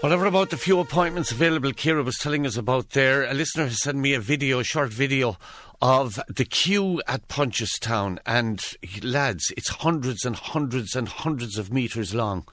Whatever about the few appointments available Ciara was telling us about there, a listener has sent me a short video of the queue at Punchestown, and lads, it's hundreds and hundreds and hundreds of metres long.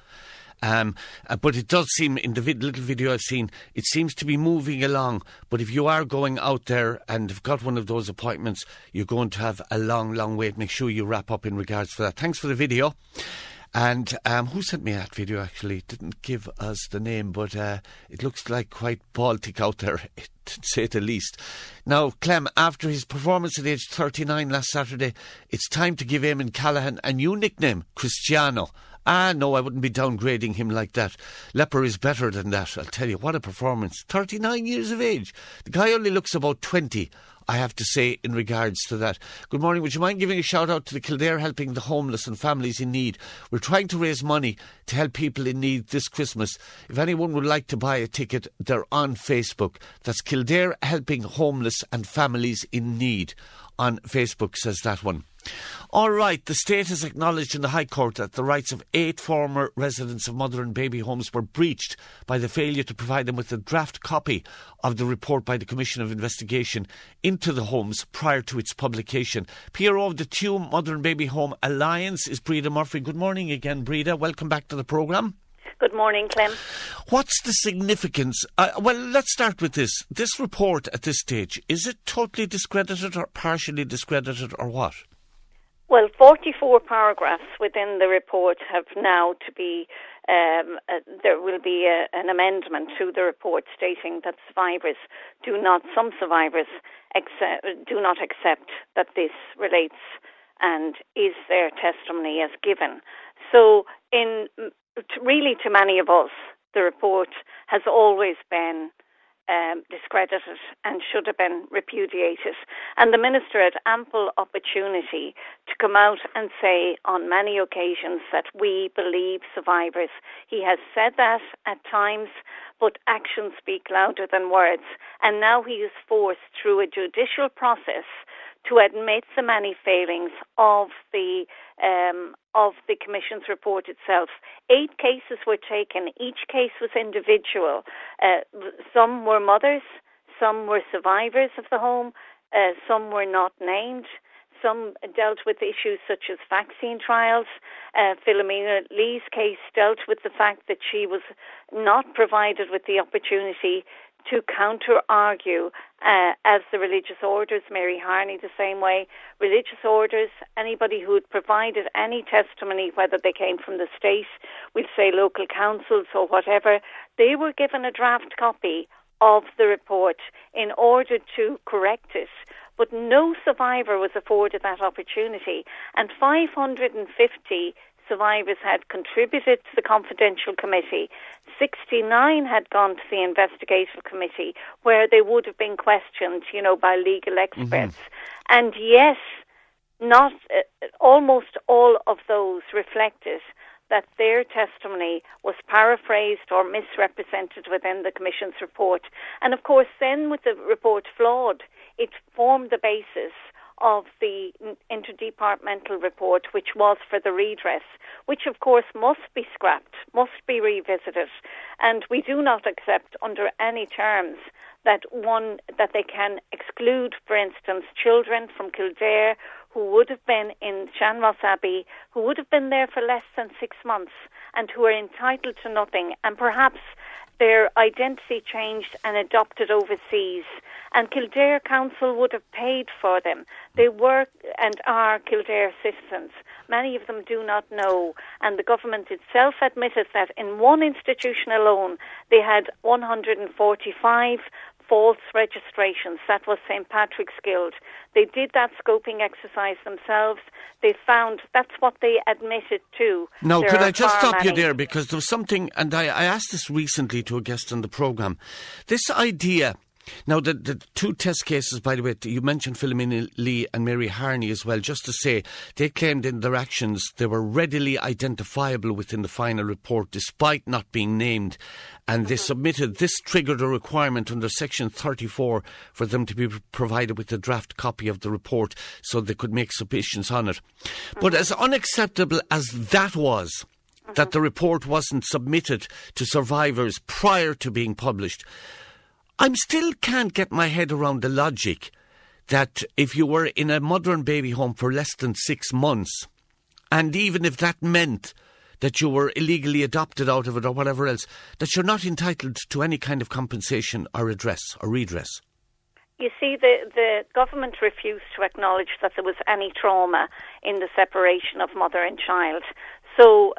But it does seem, in the little video I've seen, it seems to be moving along. But if you are going out there and have got one of those appointments, you're going to have a long, long wait. Make sure you wrap up in regards to that. Thanks for the video. And who sent me that video, actually? Didn't give us the name, but it looks like quite Baltic out there, to say the least. Now, Clem, after his performance at age 39 last Saturday, it's time to give Eamon Callaghan a new nickname, Cristiano. No, I wouldn't be downgrading him like that. Leper is better than that, I'll tell you. What a performance. 39 years of age. The guy only looks about 20, I have to say, in regards to that. Good morning. Would you mind giving a shout out to the Kildare Helping the Homeless and Families in Need? We're trying to raise money to help people in need this Christmas. If anyone would like to buy a ticket, they're on Facebook. That's Kildare Helping Homeless and Families in Need. On Facebook, says that one. All right, the state has acknowledged in the High Court that the rights of 8 former residents of mother and baby homes were breached by the failure to provide them with a draft copy of the report by the Commission of Investigation into the homes prior to its publication. PRO of the Tuam Mother and Baby Home Alliance is Breda Murphy. Good morning again, Breda. Welcome back to the programme. Good morning, Clem. What's the significance? Well, let's start with this. This report at this stage, is it totally discredited or partially discredited or what? Well, 44 paragraphs within the report have now to be, there will be an amendment to the report stating that some survivors do not accept that this relates and is their testimony as given. So really to many of us, the report has always been discredited and should have been repudiated. And the Minister had ample opportunity to come out and say on many occasions that we believe survivors. He has said that at times, but actions speak louder than words. And now he is forced through a judicial process to admit the many failings of the Commission's report itself. 8 cases were taken. Each case was individual. Some were mothers, some were survivors of the home, some were not named. Some dealt with issues such as vaccine trials. Philomena Lee's case dealt with the fact that she was not provided with the opportunity to counter-argue as the religious orders, Mary Harney the same way, religious orders, anybody who had provided any testimony, whether they came from the state, we'd say local councils or whatever, they were given a draft copy of the report in order to correct it. But no survivor was afforded that opportunity, and 550 survivors had contributed to the confidential committee. 69 had gone to the investigative committee where they would have been questioned, by legal experts. Mm-hmm. And yes, not almost all of those reflected that their testimony was paraphrased or misrepresented within the Commission's report. And of course, then with the report flawed, it formed the basis of the interdepartmental report, which was for the redress, which of course must be scrapped, must be revisited. And we do not accept under any terms that they can exclude, for instance, children from Kildare who would have been in Shanross Abbey, who would have been there for less than 6 months and who are entitled to nothing, and perhaps their identity changed and adopted overseas, and Kildare Council would have paid for them. They were and are Kildare citizens. Many of them do not know, and the government itself admitted that in one institution alone they had 145 false registrations. That was St. Patrick's Guild. They did that scoping exercise themselves. They found that's what they admitted to. Now, could I just stop you there, because there was something, and I asked this recently to a guest on the programme. This idea. Now, the 2 test cases, by the way, you mentioned Philomena Lee and Mary Harney as well, just to say they claimed in their actions they were readily identifiable within the final report despite not being named, and they submitted. This triggered a requirement under Section 34 for them to be provided with a draft copy of the report so they could make submissions on it. But as unacceptable as that was, that the report wasn't submitted to survivors prior to being published. I still can't get my head around the logic that if you were in a mother and baby home for less than 6 months, and even if that meant that you were illegally adopted out of it or whatever else, that you're not entitled to any kind of compensation or redress. You see, the government refused to acknowledge that there was any trauma in the separation of mother and child. So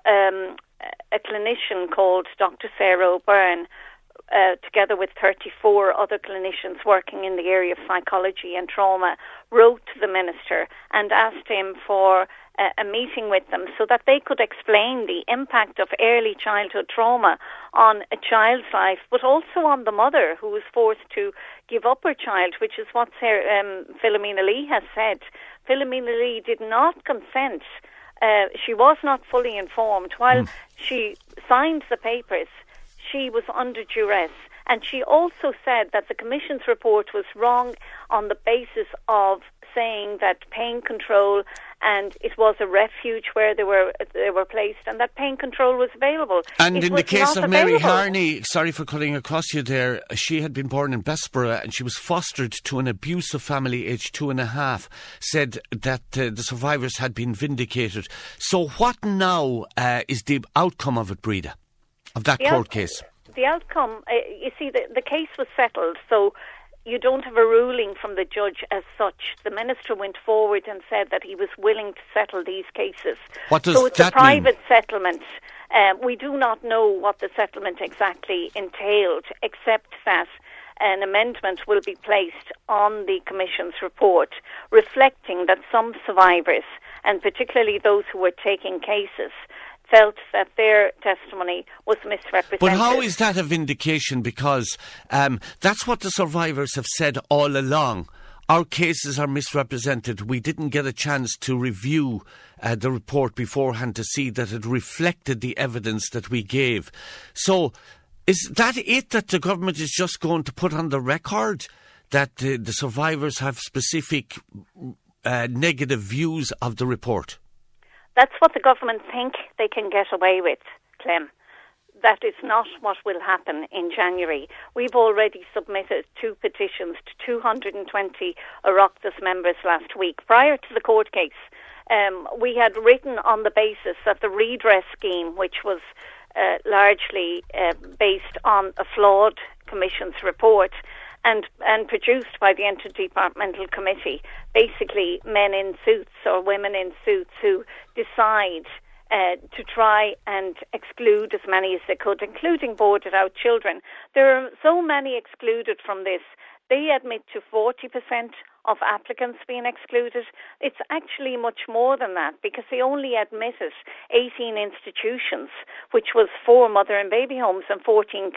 a clinician called Dr. Sarah O'Byrne, together with 34 other clinicians working in the area of psychology and trauma, wrote to the minister and asked him for a meeting with them so that they could explain the impact of early childhood trauma on a child's life, but also on the mother who was forced to give up her child, which is what Philomena Lee has said. Philomena Lee did not consent. She was not fully informed. While she signed the papers, she was under duress. And she also said that the Commission's report was wrong on the basis of saying that pain control and it was a refuge where they were placed, and that pain control was available. And in the case of Mary Harney, sorry for cutting across you there, she had been born in Bessborough and she was fostered to an abusive family aged 2.5, said that the survivors had been vindicated. So what now is the outcome of it, Breda, of that court case? The outcome, you see, the case was settled, so you don't have a ruling from the judge as such. The minister went forward and said that he was willing to settle these cases. What does that mean? So it's a private settlement. We do not know what the settlement exactly entailed, except that an amendment will be placed on the Commission's report reflecting that some survivors, and particularly those who were taking cases, felt that their testimony was misrepresented. But how is that a vindication? Because that's what the survivors have said all along. Our cases are misrepresented. We didn't get a chance to review the report beforehand to see that it reflected the evidence that we gave. So is that it, that the government is just going to put on the record that the survivors have specific negative views of the report? That's what the government think they can get away with, Clem. That is not what will happen in January. We've already submitted 2 petitions to 220 Oireachtas members last week. Prior to the court case, we had written on the basis that the redress scheme, which was largely based on a flawed Commission's report, and produced by the Interdepartmental Committee, basically men in suits or women in suits who decide to try and exclude as many as they could, including boarded out children. There are so many excluded from this. They admit to 40% of applicants being excluded. It's actually much more than that, because they only admitted 18 institutions, which was 4 mother and baby homes and 14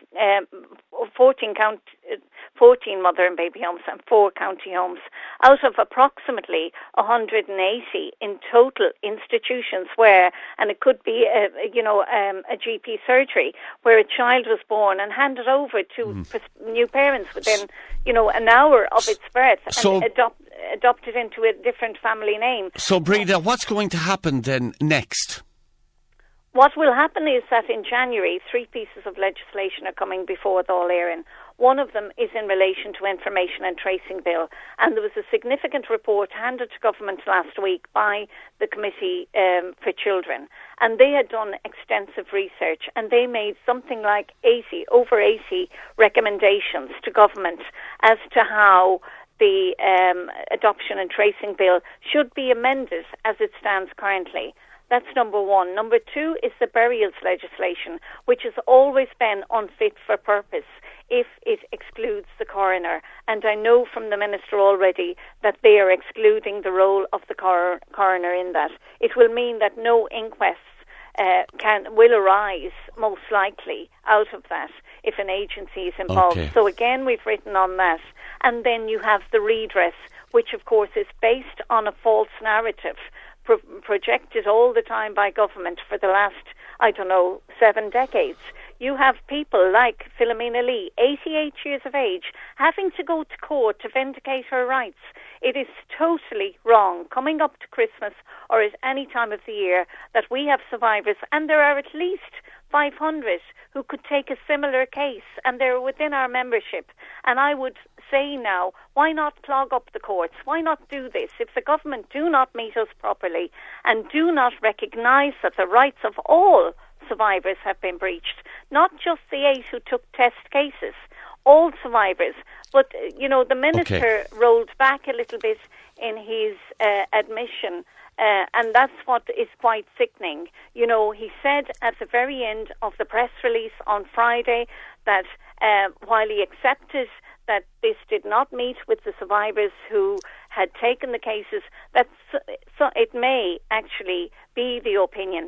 mother and baby homes and 4 county homes, out of approximately 180 in total institutions where, and it could be a GP surgery, where a child was born and handed over to new parents within an hour of its birth, and adopted into a different family name. So, Breda, what's going to happen then next? What will happen is that in January, 3 pieces of legislation are coming before the All-Ireland. One of them is in relation to Information and Tracing Bill, and there was a significant report handed to government last week by the Committee for Children, and they had done extensive research, and they made something like over 80 recommendations to government as to how the Adoption and Tracing Bill should be amended as it stands currently. That's number 1. Number 2 is the burials legislation, which has always been unfit for purpose if it excludes the coroner. And I know from the Minister already that they are excluding the role of the coroner in that. It will mean that no inquests will arise, most likely, out of that if an agency is involved. Okay. So again, we've written on that. And then you have the redress, which of course is based on a false narrative projected all the time by government for the last, 7 decades. you have people like Philomena Lee, 88 years of age, having to go to court to vindicate her rights. It is totally wrong, coming up to Christmas or at any time of the year, that we have survivors, and there are at least 500 who could take a similar case, and they're within our membership. And I would say now, why not clog up the courts? Why not do this? If the government do not meet us properly and do not recognise that the rights of all survivors have been breached, not just the 8 who took test cases, all survivors. But, the minister rolled back a little bit in his admission, and that's what is quite sickening. He said at the very end of the press release on Friday that while he accepted that this did not meet with the survivors who had taken the cases, that so it may actually be the opinion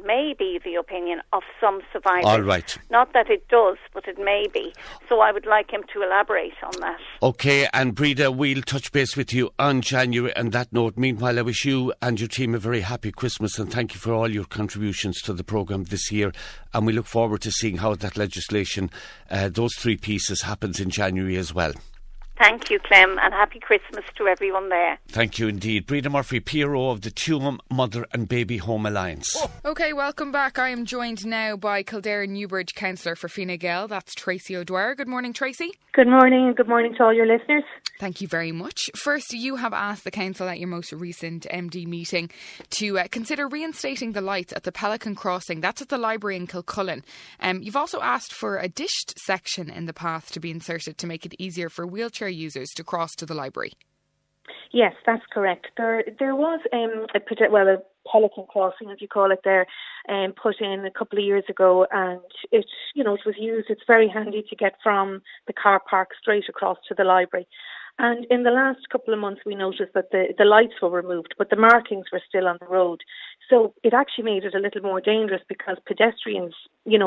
of some survivors. All right. Not that it does, but it may be. So I would like him to elaborate on that. Okay, and Breda, we'll touch base with you on January on that note. Meanwhile, I wish you and your team a very happy Christmas, and thank you for all your contributions to the programme this year. And we look forward to seeing how that legislation, those 3 pieces, happens in January as well. Thank you, Clem, and happy Christmas to everyone there. Thank you indeed. Breda Murphy, PRO of the Tuam Mother and Baby Home Alliance. OK, welcome back. I am joined now by Kildare Newbridge Councillor for Fine Gael. That's Tracy O'Dwyer. Good morning, Tracy. Good morning, and good morning to all your listeners. Thank you very much. First, you have asked the council at your most recent MD meeting to consider reinstating the lights at the Pelican Crossing. That's at the library in Kilcullen. You've also asked for a dished section in the path to be inserted to make it easier for wheelchair users to cross to the library. Yes, that's correct. There was a Pelican Crossing, as you call it there, put in a couple of years ago, and it was used. It's very handy to get from the car park straight across to the library. And in the last couple of months, we noticed that the lights were removed, but the markings were still on the road. So it actually made it a little more dangerous because pedestrians,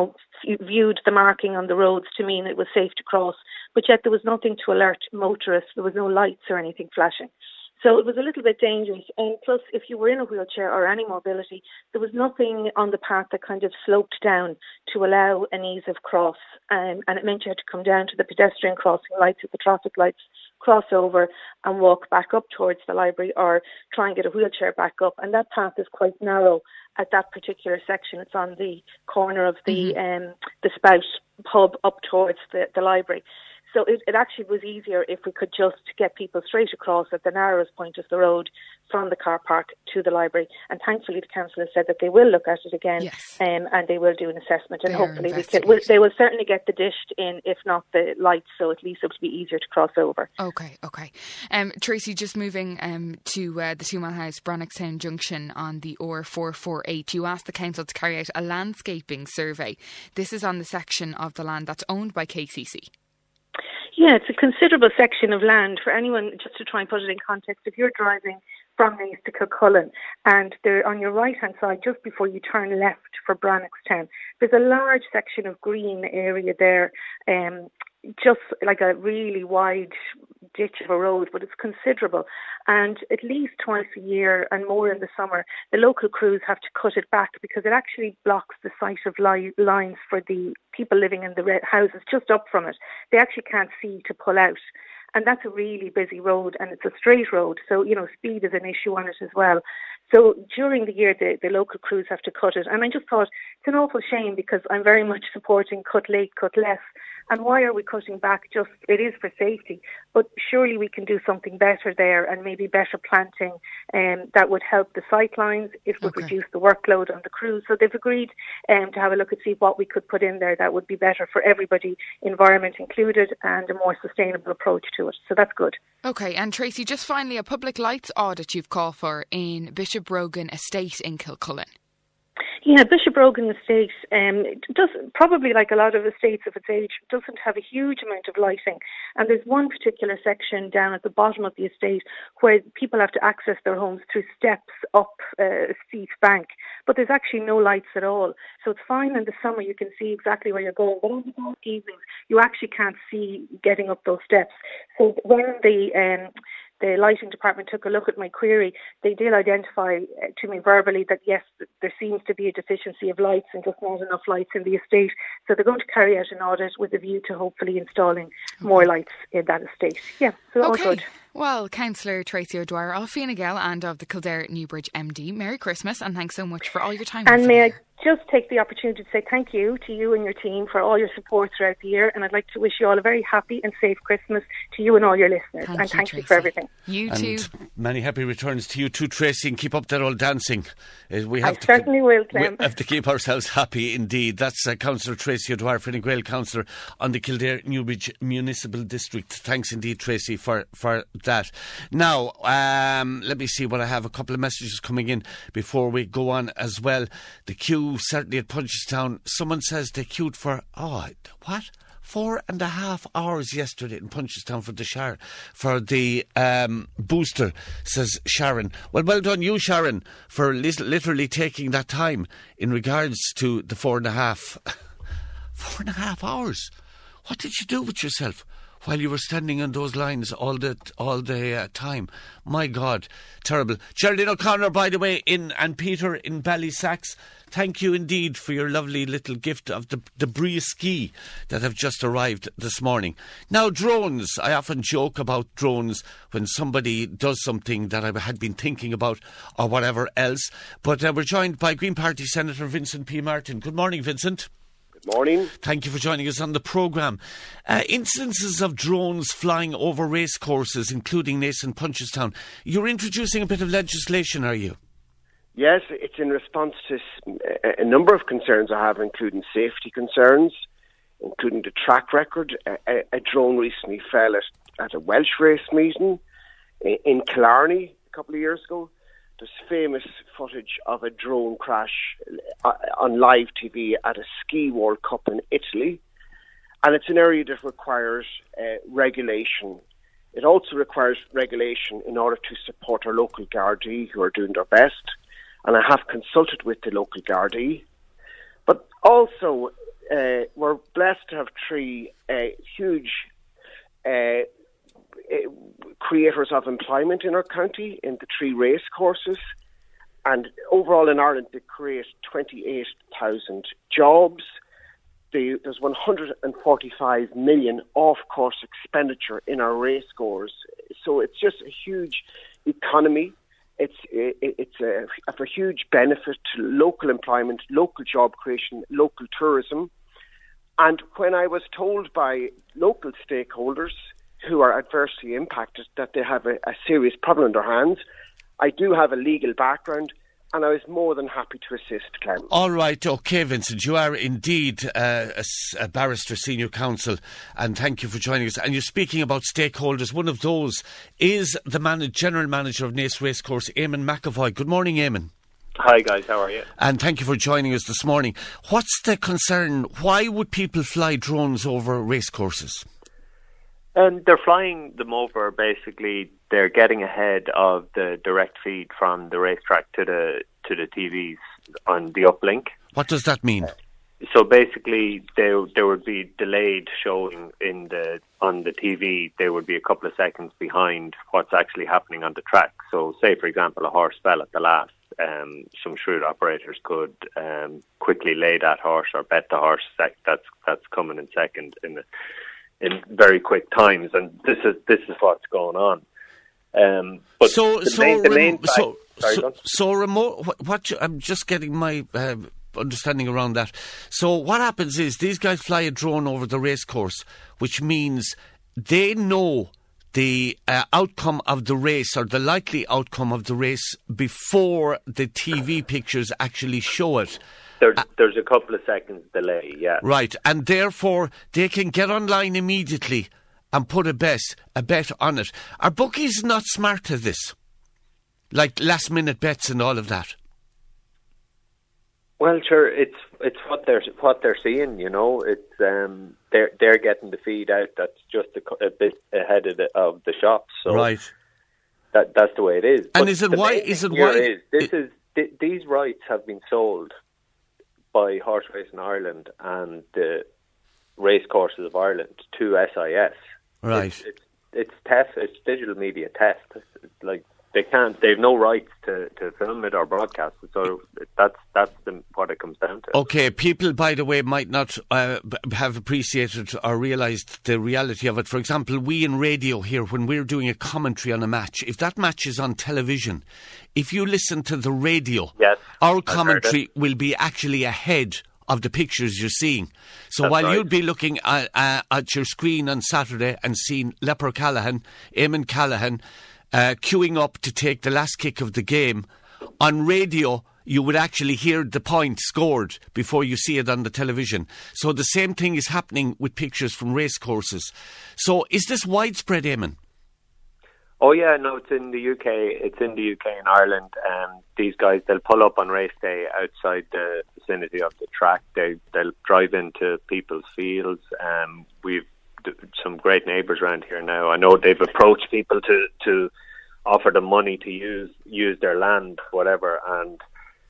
viewed the marking on the roads to mean it was safe to cross, but yet there was nothing to alert motorists. There was no lights or anything flashing. So it was a little bit dangerous. And plus, if you were in a wheelchair or any mobility, there was nothing on the path that kind of sloped down to allow an ease of cross. And it meant you had to come down to the pedestrian crossing lights at the traffic lights, cross over and walk back up towards the library, or try and get a wheelchair back up. And that path is quite narrow at that particular section. It's on the corner of the Spout pub up towards the library. So it actually was easier if we could just get people straight across at the narrowest point of the road from the car park to the library. And thankfully the council has said that they will look at it again, yes, and they will do an assessment, and hopefully they will certainly get the dished in, if not the lights, so at least it will be easier to cross over. Okay. Tracy, just moving to the 2 Mile House, Brannockstown Junction on the R448, you asked the council to carry out a landscaping survey. This is on the section of the land that's owned by KCC. Yeah, it's a considerable section of land. For anyone, just to try and put it in context, if you're driving from Naas to Kilcullen and they're on your right-hand side, just before you turn left for Brannockstown, there's a large section of green area there, just like a really wide ditch of a road, but it's considerable. And at least twice a year and more in the summer, the local crews have to cut it back because it actually blocks the sight of lines for the people living in the red houses just up from it. They actually can't see to pull out. And that's a really busy road, and it's a straight road, so, speed is an issue on it as well. So during the year, the local crews have to cut it. And I just thought, it's an awful shame, because I'm very much supporting cut late, cut less. And why are we cutting back? Just, it is for safety. But surely we can do something better there, and maybe better planting that would help the sight lines. It would reduce the workload on the crews. So they've agreed to have a look and see what we could put in there that would be better for everybody, environment included, and a more sustainable approach to it. So that's good. Okay, and Tracy, just finally, a public lights audit you've called for in Bishop Brogan Estate in Kilcullen. Yeah, Bishop Brogan Estate does, probably like a lot of estates of its age, doesn't have a huge amount of lighting. And there's one particular section down at the bottom of the estate where people have to access their homes through steps up a steep bank. But there's actually no lights at all. So it's fine in the summer, you can see exactly where you're going. But on the dark evenings, you actually can't see getting up those steps. So when the lighting department took a look at my query, they did identify to me verbally that yes, there seems to be a deficiency of lights and just not enough lights in the estate. So they're going to carry out an audit with a view to hopefully installing more lights in that estate. Yeah, so all good. Well, Councillor Tracy O'Dwyer of Fine Gael and of the Kildare Newbridge MD, Merry Christmas and thanks so much for all your time. And may I just take the opportunity to say thank you to you and your team for all your support throughout the year, and I'd like to wish you all a very happy and safe Christmas to you and all your listeners. Thank you for everything. You too. And many happy returns to you too, Tracy, and keep up that old dancing. I certainly will, Clem. We have to keep ourselves happy indeed. That's Councillor Tracy O'Dwyer, Fine Gael councillor on the Kildare Newbridge Municipal District. Thanks indeed, Tracy, for that. Now, let me see what I have. A couple of messages coming in before we go on as well. The queue certainly at Punchestown. Someone says they queued for 4.5 hours yesterday in Punchestown for the booster, says Sharon. Well done you, Sharon, for literally taking that time in regards to the 4.5 hours. What did you do with yourself while you were standing on those lines all the time? My God, terrible. Geraldine O'Connor, by the way, and Peter in Ballysacks, thank you indeed for your lovely little gift of the Brie ski that have just arrived this morning. Now, drones. I often joke about drones when somebody does something that I had been thinking about or whatever else. But we're joined by Green Party Senator Vincent P. Martin. Good morning, Vincent. Good morning. Thank you for joining us on the programme. Incidences of drones flying over racecourses, including Naas and Punchestown. You're introducing a bit of legislation, are you? Yes, it's in response to a number of concerns I have, including safety concerns, including the track record. A drone recently fell at a Welsh race meeting in Killarney a couple of years ago. There's famous footage of a drone crash on live TV at a ski World Cup in Italy. And it's an area that requires regulation. It also requires regulation in order to support our local Gardaí, who are doing their best. And I have consulted with the local Gardaí. But also, we're blessed to have three huge creators of employment in our county in the three race courses, and overall in Ireland they create 28,000 jobs. There's 145 million off-course expenditure in our race course, so it's just a huge economy. It's a huge benefit to local employment, local job creation, local tourism. And when I was told by local stakeholders who are adversely impacted that they have a serious problem in their hands, I do have a legal background, and I was more than happy to assist, Clem. All right, OK, Vincent, you are indeed a barrister, senior counsel, and thank you for joining us. And you're speaking about stakeholders. One of those is the general manager of Naas Racecourse, Eamon McAvoy. Good morning, Eamon. Hi guys, how are you? And thank you for joining us this morning. What's the concern? Why would people fly drones over racecourses? They're flying them over. Basically, they're getting ahead of the direct feed from the racetrack to the TVs on the uplink. What does that mean? So basically, there would be delayed showing on the TV. They would be a couple of seconds behind what's actually happening on the track. So, say for example, a horse fell at the last. Some shrewd operators could quickly lay that horse or bet the horse that's coming in second in very quick times, and this is what's going on. But remote. I'm just getting my understanding around that. So what happens is these guys fly a drone over the race course, which means they know the outcome of the race or the likely outcome of the race before the TV pictures actually show it. There's a couple of seconds delay, yeah. Right, and therefore they can get online immediately and put a bet on it. Are bookies not smart to this? Like last minute bets and all of that? Well, sure, it's what they're seeing, you know. It's they're getting the feed out that's just a bit ahead of the shops. So right. That's the way it is. And but these rights have been sold by Horse Racing Ireland and the race courses of Ireland to SIS. Right. it's test. It's digital media test. It's like they've no rights to film it or broadcast it. So that's what it comes down to. Okay, people, by the way, might not have appreciated or realised the reality of it. For example, we in radio here, when we're doing a commentary on a match, if that match is on television, if you listen to the radio, yes, our commentary will be actually ahead of the pictures you're seeing. So That's while right. you'd be looking at your screen on Saturday and seeing Leper Callaghan, Eamon Callaghan, queuing up to take the last kick of the game, on radio you would actually hear the point scored before you see it on the television. So the same thing is happening with pictures from race courses. So is this widespread, Eamon? Oh yeah, no, it's in the UK. It's in the UK and Ireland. These guys, they'll pull up on race day outside the vicinity of the track. They'll drive into people's fields. We've some great neighbours around here now. I know they've approached people to offer them money to use their land, whatever. And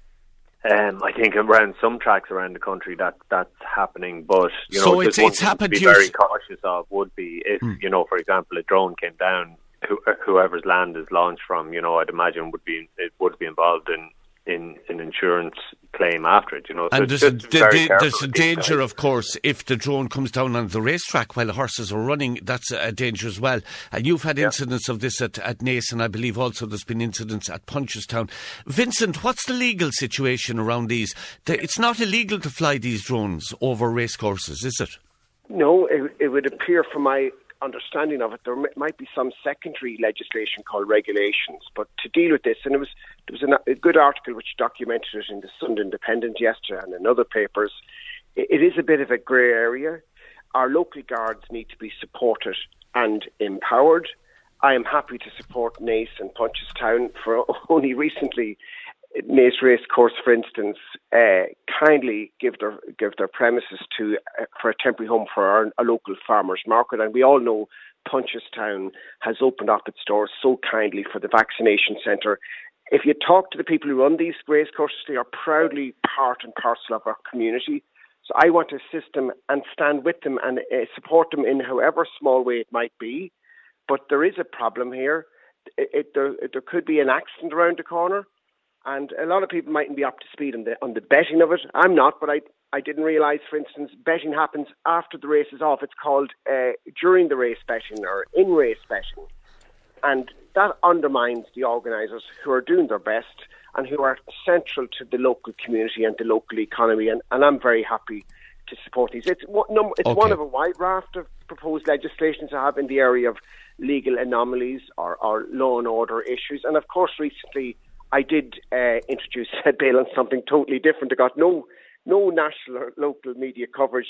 I think around some tracks around the country that's happening. But you know, so it's happened to be very cautious of would be if you know, for example, a drone came down. Whoever's land is launched from, you know, I'd imagine would be involved in an insurance claim after it, you know. So and there's a danger, of course, if the drone comes down on the racetrack while the horses are running. That's a danger as well. And you've had incidents of this at Naas, and I believe also there's been incidents at Punchestown. Vincent, what's the legal situation around these? It's not illegal to fly these drones over racecourses, is it? No, it would appear from my understanding of it, there might be some secondary legislation called regulations, but to deal with this, and there was a good article which documented it in the Sunday Independent yesterday and in other papers. It is a bit of a grey area. Our local guards need to be supported and empowered. I am happy to support Naas and Punchestown. For only recently, Naas Racecourse, for instance, kindly give their premises for a temporary home for a local farmers market, and we all know Punchestown has opened up its doors so kindly for the vaccination centre. If you talk to the people who run these racecourses, they are proudly part and parcel of our community. So I want to assist them and stand with them and support them in however small way it might be. But there is a problem here. There could be an accident around the corner. And a lot of people mightn't be up to speed on the betting of it. I'm not, but I didn't realise, for instance, betting happens after the race is off. It's called during the race betting or in-race betting. And that undermines the organisers who are doing their best and who are central to the local community and the local economy. And I'm very happy to support these. It's one of a wide raft of proposed legislation to have in the area of legal anomalies or law and order issues. And of course, recently, I did introduce a bill on something totally different. It got no national or local media coverage.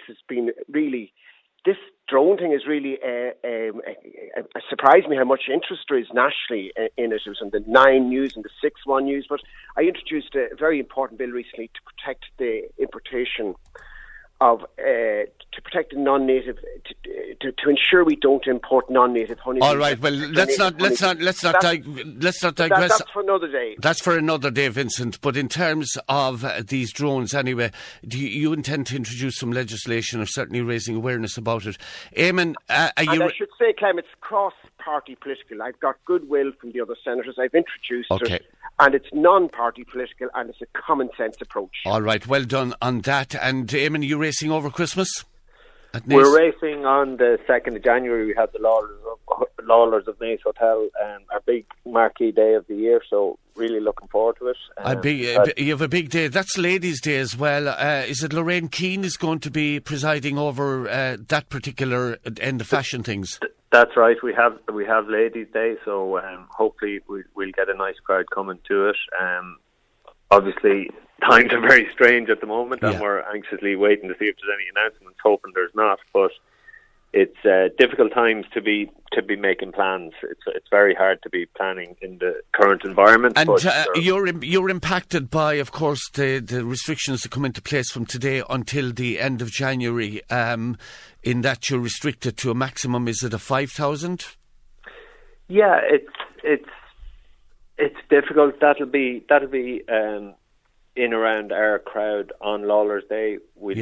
This drone thing is really surprised me how much interest there is nationally in it. It was on the 9 News and the 6-1 News. But I introduced a very important bill recently to protect the importation of to protect the non-native, to ensure we don't import non-native honey. All right. Well, let's not digress. That's for another day. That's for another day, Vincent. But in terms of these drones, anyway, do you intend to introduce some legislation or certainly raising awareness about it? Eamon, I should say, Clem, it's cross-party political. I've got goodwill from the other senators. I've introduced it. And it's non-party political, and it's a common-sense approach. All right, well done on that. And, Eamon, are you racing over Christmas? We're racing on the 2nd of January. We have the Lawlers of Naas Hotel, our big marquee day of the year, so really looking forward to it. You have a big day. That's Ladies' Day as well. Is it Lorraine Keane is going to be presiding over that particular end of fashion things? That's right. We have Ladies' Day, so hopefully we'll get a nice crowd coming to it. Obviously, times are very strange at the moment, and we're anxiously waiting to see if there's any announcements. Hoping there's not, but it's difficult times to be making plans. It's very hard to be planning in the current environment. And you're impacted by, of course, the restrictions that come into place from today until the end of January. In that you're restricted to a maximum, is it a 5,000? Yeah, it's difficult. That'll be in around our crowd on Lawlers Day. We just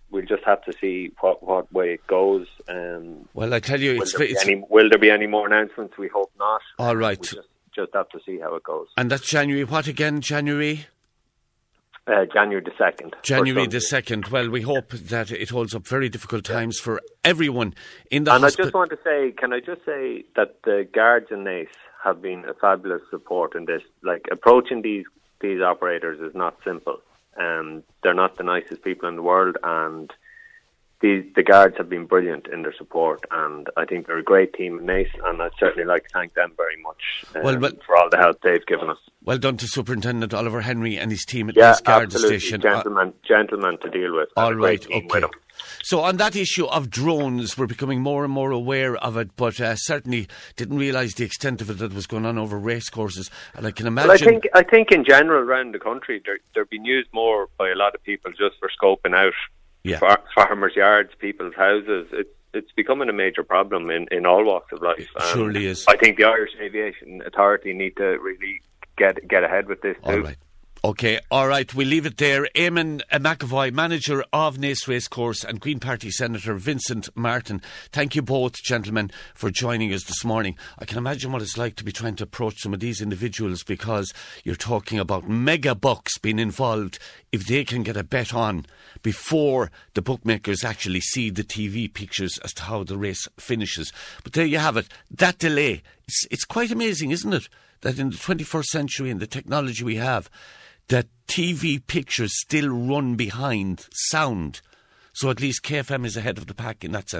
we'll just have to see what way it goes. Well, I tell you, will there be any more announcements? We hope not. All right. We just have to see how it goes. And that's January. What again? January? January the 2nd. January the 2nd. Well, we hope that it holds up. Very difficult times for everyone in the hospital. And I just want to say, can I just say that the guards in Naas have been a fabulous support in this. Like, approaching these operators is not simple. They're not the nicest people in the world, and the guards have been brilliant in their support, and I think they're a great team in Naas, and I'd certainly like to thank them very much for all the help they've given us. Well done to Superintendent Oliver Henry and his team at Naas Guard Station. Gentlemen to deal with. All right, okay. With them. So on that issue of drones, we're becoming more and more aware of it, but certainly didn't realise the extent of it that was going on over racecourses. And I can imagine. Well, I think in general around the country, they're being used more by a lot of people just for scoping out farmers' yards, people's houses. It's becoming a major problem in all walks of life. It surely is. I think the Irish Aviation Authority need to really get ahead with this too. All right. Okay, all right, we'll leave it there. Eamon McAvoy, manager of Naas Racecourse, and Green Party Senator Vincent Martin. Thank you both, gentlemen, for joining us this morning. I can imagine what it's like to be trying to approach some of these individuals, because you're talking about mega bucks being involved if they can get a bet on before the bookmakers actually see the TV pictures as to how the race finishes. But there you have it. That delay, it's quite amazing, isn't it? That in the 21st century and the technology we have, that TV pictures still run behind sound. So at least KFM is ahead of the pack in that sense.